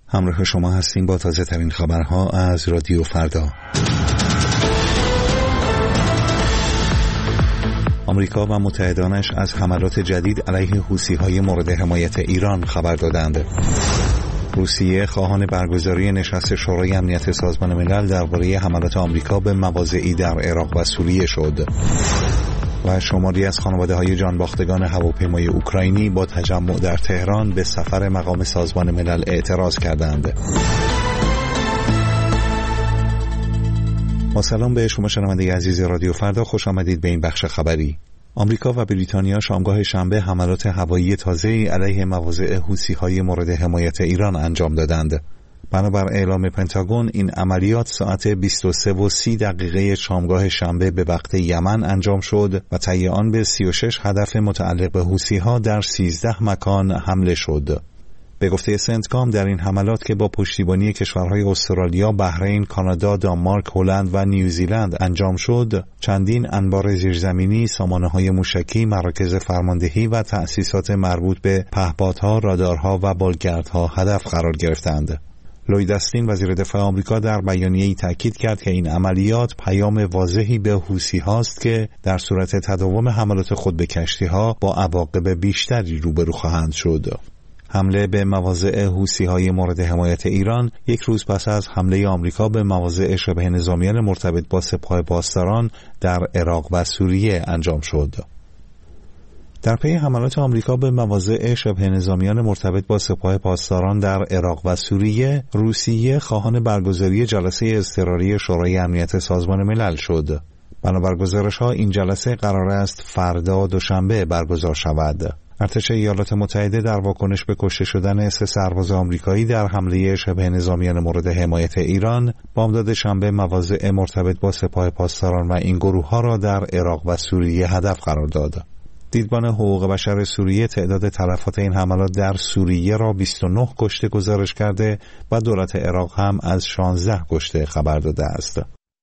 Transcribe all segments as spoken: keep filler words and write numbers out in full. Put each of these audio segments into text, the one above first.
همراه شما هستیم با تازه ترین خبرها از رادیو فردا. آمریکا و متحدانش از حملات جدید علیه حوثی‌های مورد حمایت ایران خبر دادند. روسیه خواهان برگزاری نشست شورای امنیت سازمان ملل درباره حملات آمریکا به مواضعی در عراق و سوریه شد. و شماری از خانواده‌های جانباختگان هواپیمای اوکراینی با تجمع در تهران به سفر مقام سازمان ملل اعتراض کردند. با سلام به شما شنونده عزیز رادیو فردا، خوش آمدید به این بخش خبری. آمریکا و بریتانیا شامگاه شنبه حملات هوایی تازه‌ای علیه مواضع حوثی‌های مورد حمایت ایران انجام دادند. بنابر اعلام پنتاگون این عملیات ساعت بیست و سه و سی دقیقه شامگاه شنبه به وقت یمن انجام شد و طی آن به سی و شش هدف متعلق به حوثی‌ها در سیزده مکان حمله شد. به گفته سنتکام در این حملات که با پشتیبانی کشورهای استرالیا، بحرین، کانادا، دانمارک، هلند و نیوزیلند انجام شد، چندین انبار زیرزمینی، سامانه‌های موشکی، مراکز فرماندهی و تأسیسات مربوط به پهپادها، رادارها و بالگردها هدف قرار گرفتند. لوید استین وزیر دفاع آمریکا در بیانیه‌ای تاکید کرد که این عملیات پیام واضحی به حوثی‌ها است که در صورت تداوم حملات خود به کشتی‌ها با عواقب بیشتری روبرو خواهند شد. حمله به مواضع حوثی‌های مورد حمایت ایران یک روز پس از حمله آمریکا به مواضع شبه نظامیان مرتبط با سپاه پاسداران در عراق و سوریه انجام شد. در پی حملات آمریکا به مواضع شبه نظامیان مرتبط با سپاه پاسداران در عراق و سوریه، روسیه خواهان برگزاری جلسه اضطراری شورای امنیت سازمان ملل شد. بنابر گزارش‌ها این جلسه قرار است فردا دوشنبه برگزار شود. ارتش ایالات متحده در واکنش به کشته شدن سه سرباز آمریکایی در حمله شبه نظامیان مورد حمایت ایران، بامداد شنبه مواضع مرتبط با سپاه پاسداران و این گروه‌ها را در عراق و سوریه هدف قرار داد. دیدبان حقوق بشر سوریه تعداد تلفات این حملات در سوریه را بیست و نه کشته گزارش کرده و دولت عراق هم از شانزده کشته خبر داده است.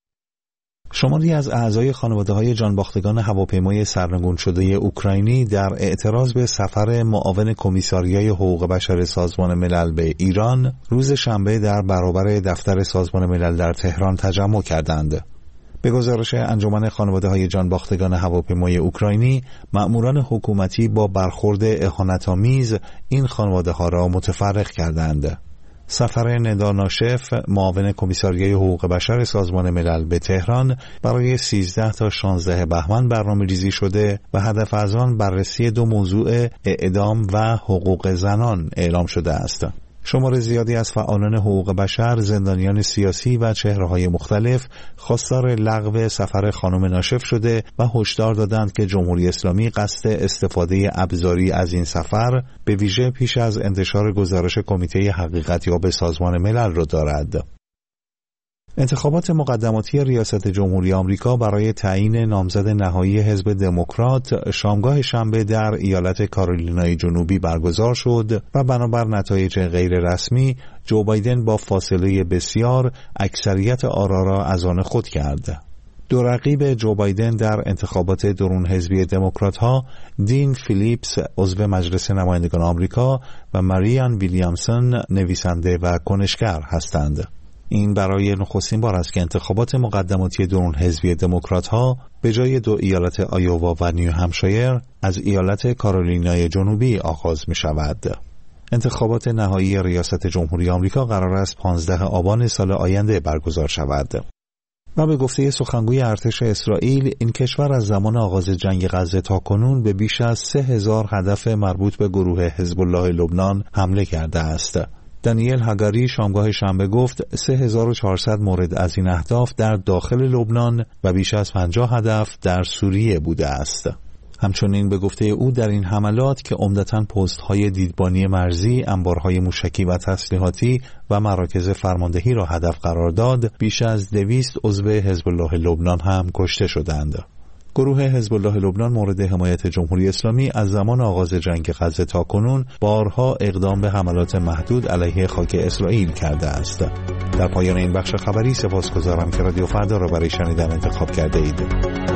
شماری از اعضای خانواده‌های جانباختگان هواپیمای سرنگون شده اوکراینی در اعتراض به سفر معاون کمیساریای حقوق بشر سازمان ملل به ایران روز شنبه در برابر دفتر سازمان ملل در تهران تجمع کردند. به گزارش انجمن خانواده‌های جانباختگان هواپیمای اوکراینی، مأموران حکومتی با برخورد اهانت‌آمیز این خانواده‌ها را متفرق کردند. سفر ندا ناشف، معاون کمیساریای حقوق بشر سازمان ملل به تهران برای سیزده تا شانزده بهمن برنامه‌ریزی شده و هدف از آن بررسی دو موضوع اعدام و حقوق زنان اعلام شده است. شمار زیادی از فعالان حقوق بشر، زندانیان سیاسی و چهره‌های مختلف خواستار لغو سفر خانم ناشف شده و هشدار دادند که جمهوری اسلامی قصد استفاده ابزاری از این سفر به ویژه پیش از انتشار گزارش کمیته حقیقتیاب سازمان ملل را دارد. انتخابات مقدماتی ریاست جمهوری آمریکا برای تعیین نامزد نهایی حزب دموکرات شامگاه شنبه در ایالت کارولینای جنوبی برگزار شد و بنابر نتایج غیر رسمی، جو بایدن با فاصله بسیار اکثریت آرا را از آن خود کرد. دو رقیب جو بایدن در انتخابات درون حزبی دموکرات‌ها، دین فیلیپس عضو مجلس نمایندگان آمریکا و ماریان ویلیامسون نویسنده و کنشگر هستند. این برای نخستین بار است که انتخابات مقدماتی درون حزبی دموکرات‌ها به جای دو ایالت آیووا و نیو همشایر از ایالت کارولینای جنوبی آغاز می شود. انتخابات نهایی ریاست جمهوری آمریکا قرار است پانزده آبان سال آینده برگزار شود. و به گفته سخنگوی ارتش اسرائیل، این کشور از زمان آغاز جنگ غزه تا کنون به بیش از سه هزار هدف مربوط به گروه حزب الله لبنان حمله کرده است. دانیل هگاری شامگاه شنبه گفت سه هزار و چهارصد مورد از این اهداف در داخل لبنان و بیش از پنجاه هدف در سوریه بوده است. همچنین به گفته او در این حملات که عمدتاً پست‌های دیدبانی مرزی، انبارهای موشکی و تسلیحاتی و مراکز فرماندهی را هدف قرار داد، بیش از دویست عضو حزب الله لبنان هم کشته شدند. گروه حزب الله لبنان مورد حمایت جمهوری اسلامی از زمان آغاز جنگ غزه تا کنون بارها اقدام به حملات محدود علیه خاک اسرائیل کرده است. در پایان این بخش خبری سپاسگزارم که رادیو فردا را برای شنیدن انتخاب کرده اید.